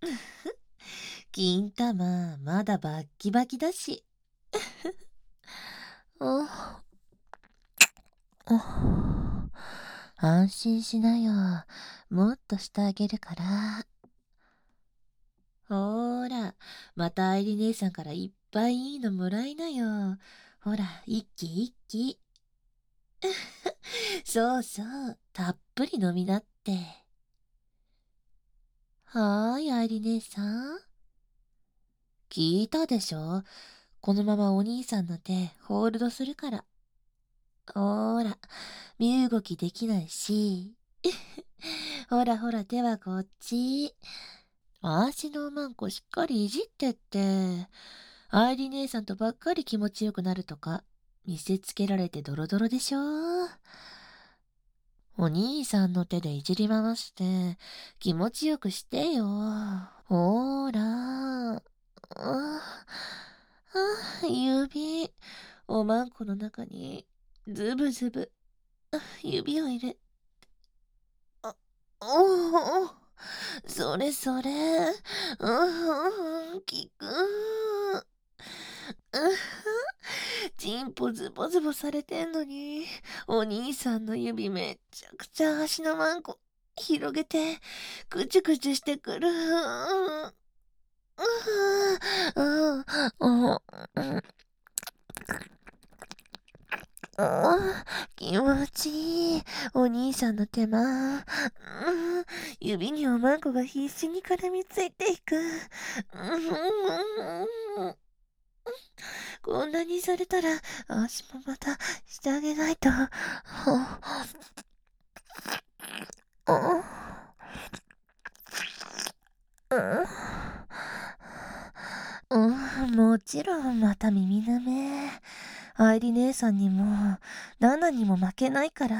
金玉、まだバッキバキだし。あ、あ、安心しなよ。もっとしてあげるから。ほーら、また愛理姉さんからいっぱいいいのもらいなよ。ほら、一気一気。そうそう、たっぷり飲みなって。はーい、愛理姉さん。聞いたでしょ？このままお兄さんの手、ホールドするから。ほーら、身動きできないし。ほらほら、手はこっち。足のおまんこしっかりいじってって。愛理姉さんとばっかり気持ちよくなるとか、見せつけられてドロドロでしょ。お兄さんの手でいじり回して、気持ちよくしてよ。ほーら。指。おまんこの中に、ズブズブ、指を入れ、あ、おお、それそれ、効く。チンポズボズボされてんのに、お兄さんの指めっちゃくちゃ足のまんこ広げて、くちゅくちゅしてくる。気持ちいい。お兄さんの手間。指におまんこが必死に絡みついていく。こんなにされたら、足もまたしてあげないと。もちろんまた耳ぬめ。愛理姉さんにも、ナナにも負けないから。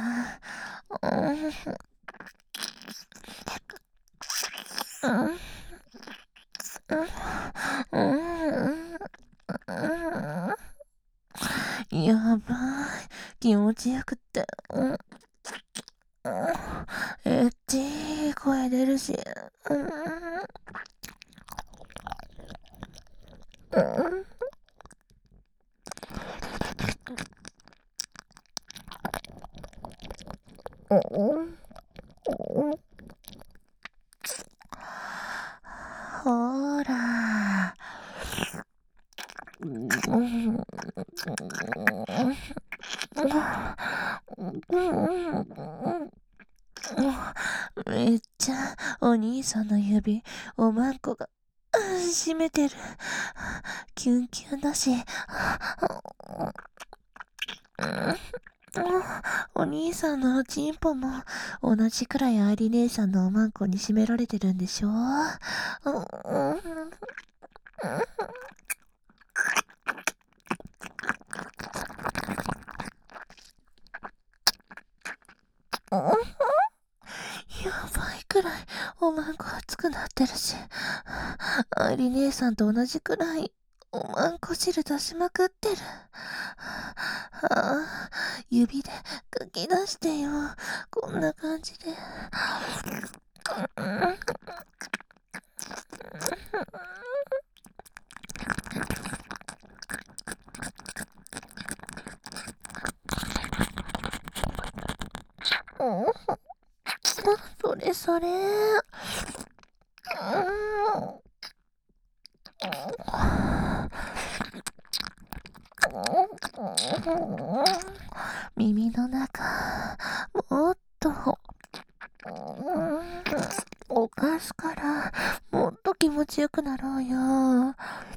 やばい。気持ちよくって。エッチい声出るし。ほら。めっちゃお兄さんの指、おまんこが締めてる。キュンキュンだし。お兄さんのチンポも同じくらい愛理姉さんのおまんこに締められてるんでしょ。やばいくらいおまんこ熱くなってるし、愛理姉さんと同じくらいおまんこ汁出しまくってる。指でかき出してよ。こんな感じで。それそれ。耳の中、もっと、犯すから、もっと気持ちよくなろうよ。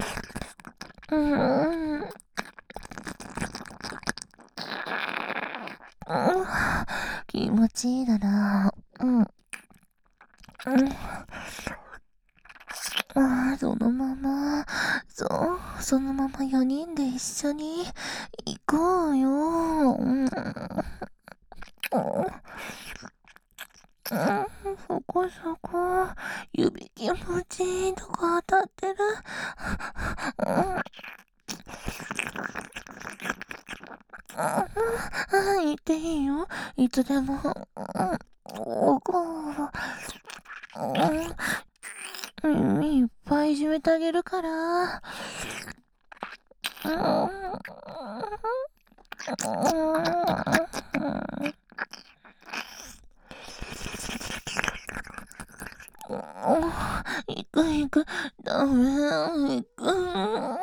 気持ちいいだな。そのまま、そのまま4人で一緒に行こうよ。そこそこ、指気持ちいいとこ当たってる。言っていいよ。いつでも。おこいっぱいいじめてあげるから。行く行く。ダメ、行く。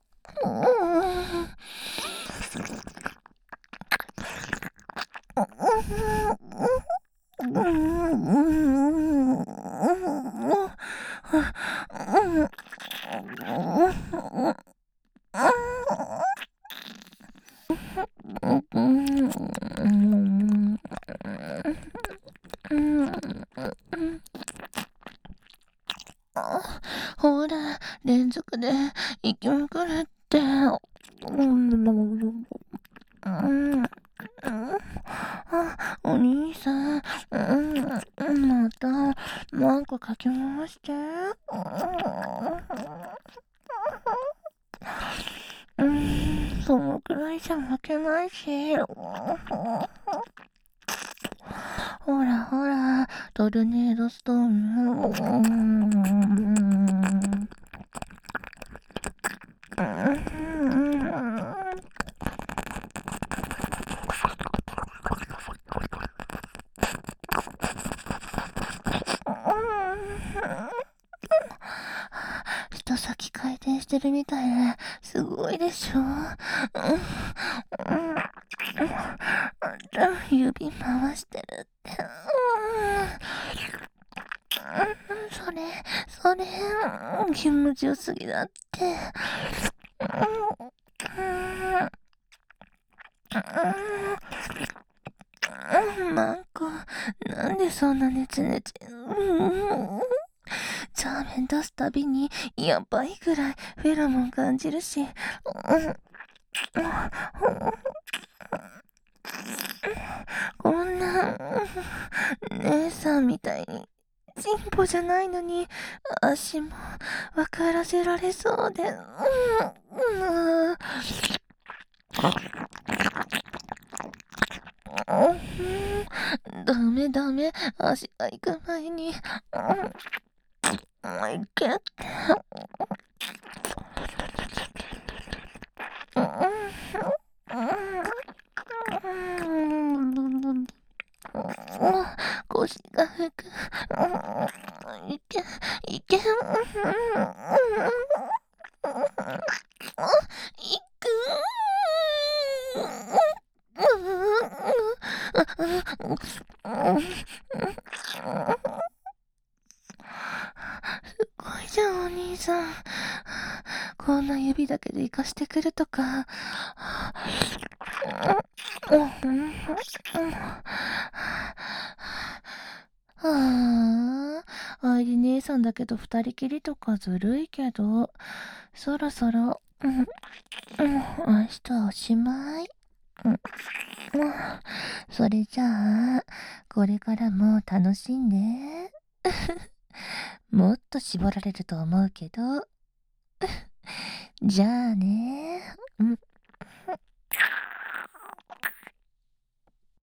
ほら、連続で行きまくるって。お兄さん、また、なんかかき回して。そのくらいじゃ負けないし。ほらほら、トルネードストーム。人先回転してるみたいですごいでしょ。指回してるって。それ、気持ちよすぎだって。なんか、なんでそんなネチネチ。チャーメン出すたびに、やばいぐらいフェロモン感じるし。こんな、姉さんみたいに、チンポじゃないのに、足も分からせられそうで。ダメダメ、足が行く前に。いけって。腰が浮く。いけ、いけ。いく。すごいじゃん、お兄さん。こんな指だけで活かしてくるとか。愛理姉さんだけど二人きりとかずるいけど、そろそろ、明日はおしまい。それじゃあ、これからも楽しんで。もっと絞られると思うけど。じゃあね。